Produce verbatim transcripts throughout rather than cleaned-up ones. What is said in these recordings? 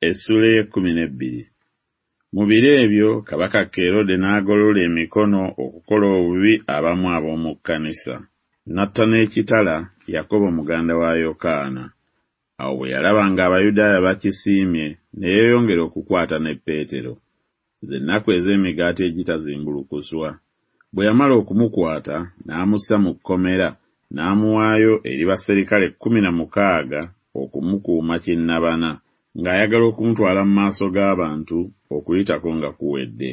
Essula y'ekkumi n'ebbiri. Mu biro ebyo kabaka Kerode n'agolola emikono okukola obubi abamu ab'omu kkanisa. N'atta n'ekitala Yakobo muganda wa Yokaana. Awo bwe yalaba ng'Abayudaaya bakisiimye ne yeeyongera okukwata ne Peetero. Z'ennaku ez'emigaati egitazimbulukuswa. Bwe yamala okumukwata n'amussa mu kkomera n'amuwaayo eri baserikale kkumi na mukaaga okumukuuma kinnabana, ng'ayagala okumutwala mu maaso g'abantu okuyitako nga kuwedde.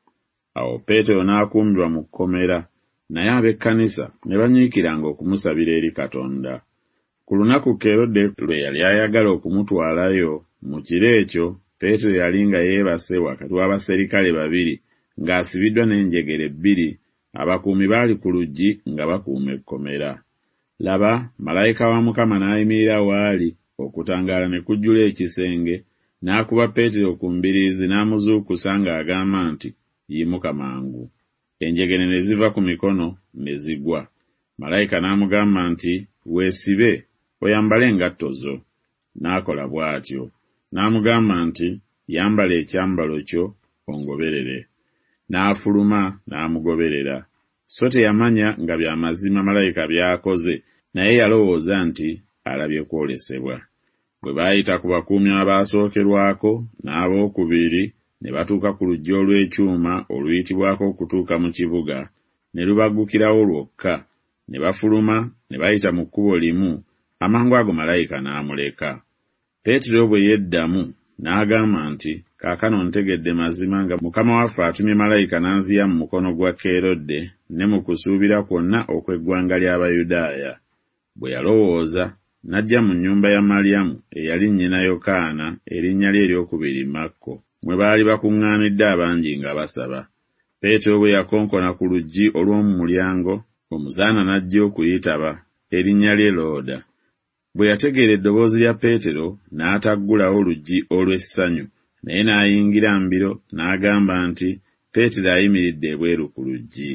Awo Peetero n'akuumirwa mu kkomera, naye ab'ekkanisa ne banyiikiranga okumusabira eri Katonda. Ku lunaku Kerode lwe yali ayagala okumutwalayo, mu kiro ekyo Peetero yali nga yeebase wakati w'abaserikale babiri ng'asibiddwa n'enjegere bbiri. Abakuumi baali ku luggi nga bakuuma ekkomera. Laba, malayika wa Mukama n'ayimirira waali, okutangaala ne kujjula ekisenge, n'akuba Peetero ku mbiriizi n'amuzuukusa ng'agamba nti, "Yimuka mangu." Enjegere ne ziva ku mikono ne zigwa. Malayika n'amugamba nti, "Weesibe, oyambale engatto zo." N'akola bw'atyo. N'amugamba nti, "Yambala ekyambalo kyo ongoberere." N'afuluma n'amugoberera. So teyamanya nga bya mazima malayika by'akoze, naye yalowooza nti alabye kwolesebwa. Bwe baayita ku bakuumi abaasookerwako n'abookubiri ne batuuka ku luggi olw'ekyuma oluyitibwako okutuuka mu kibuga, ne lubaggukirawo lwokka. Ne bafuluma ne bayita mu kkubo limu, amangu ago malayika n'amuleka. Peetero bwe yeddamu n'agamba nti, "Kaakano ntegedde mazima nga Mukama waffe atumye malayika n'anziya mu mukono gwa Kerode ne mu kusuubira kwonna okw'eggwanga ly'Abayudaaya." Bwe yalowooza, n'ajja mu nnyumba ya Maliyamu eyali nnyina Yokaana, erinnya lye eryokubiri Makko, mwe baali bakuŋŋaanidde abangi nga basaba. Peetero bwe yakonkona ku luggi olw'omu mulyango, omuzaana n'ajja okuyitaba, erinnya lye Looda. Bwe yategeera eddoboozi lya Peetero n'ataggulawo luggi olw'essanyu, naye n'ayingira mbiro n'agamba nti, "Peetero ayimiridde ebweru ku luggi."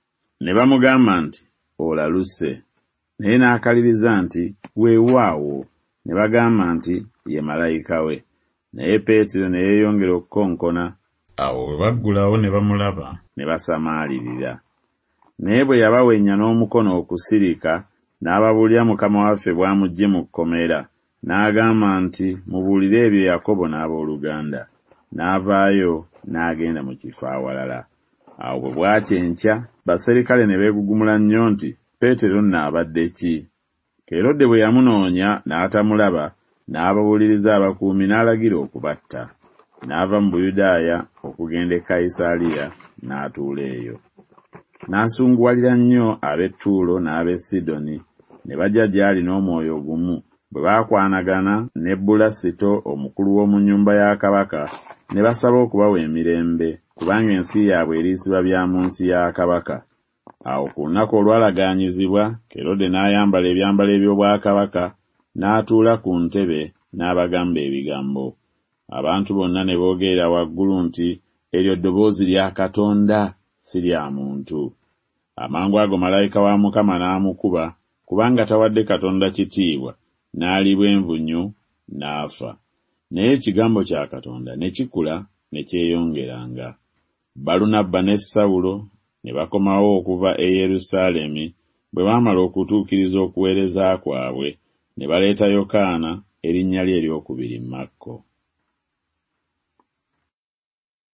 Ne bamugamba nti, "Olaluse." Naye n'akaliriza nti, "Weewaawo." Ne bagamba nti, "Ye malayika we." Naye Peetero ne yeeyongera okukonkona. Awo bwe baggulawo ne bamulaba ne basamaalirira. Naye bwe yabawenya n'omukono okusirika, n'ababuulira Mukama waffe bw'amuggye mu kkomera, n'agamba nti, "Mubuulire ebyo Yakobo n'abooluganda." N'avaayo n'agenda mu kifo awalala. Awo bwe bwakya enkya, baserikale ne beegugumula nnyo nti, "Peetero nno abadde ki?" Kerode bwe yamunoonya n'atamulaba, n'ababuuliriza abakuumi n'alagira okubatta. N'ava mu Buyudaaya okugenda e Kayisaliya n'atuula eyo. N'asunguwalira nnyo ab'e Ttuulo n'ab'e Sidoni, ne bajja gy'ali n'omwoyo ogumu. Bwe baakwanagana ne Bulasito omukulu w'omu nnyumba ya kabaka, ne basaba okubawa emirembe, kubanga ensi yaabwe eriisiba bya mu nsi ya kabaka. Awo ku lunaku olwalagaanyizibwa, Kerode n'ayambala ebyambalo eby'obwakabaka, n'atuula ku ntebe n'abagamba ebigambo. Abantu bonna ne boogerera waggulu nti, "Eryo ddoboozi lya Katonda, si lya muntu." Amangu ago malayika wa Mukama n'amukuba, kubanga tawadde Katonda kitiibwa, n'alibwa envunyu n'afa. Naye ekigambo kya Katonda ne kikula ne kyeyongeranga. Balunabba ne Sawulo ne bakomawo okuva e Yerusaalemi. Bwe baamala okutuukiriza okuweereza kwabwe, ne baleeta Yokaana, erinnya lye eryokubiri Makko.